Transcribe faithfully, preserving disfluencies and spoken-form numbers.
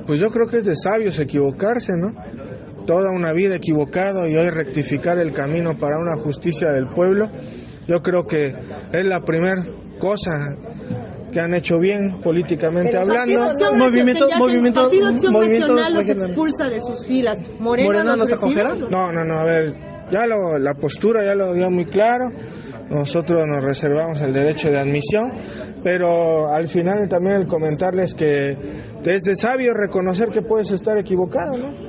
Pues yo creo que es de sabios equivocarse, ¿no? Toda una vida equivocado y hoy rectificar el camino para una justicia del pueblo, yo creo que es la primera cosa que han hecho bien políticamente Pero hablando. Acción Movimiento, Nacional, movimiento, Partido Acción movimiento Nacional los regional. expulsa de sus filas. ¿Morena, ¿Morena los los recibe? acogerá? No, no, no, a ver, ya lo, la postura ya lo dio muy claro. Nosotros nos reservamos el derecho de admisión, pero al final también el comentarles que es de sabio reconocer que puedes estar equivocado, ¿no?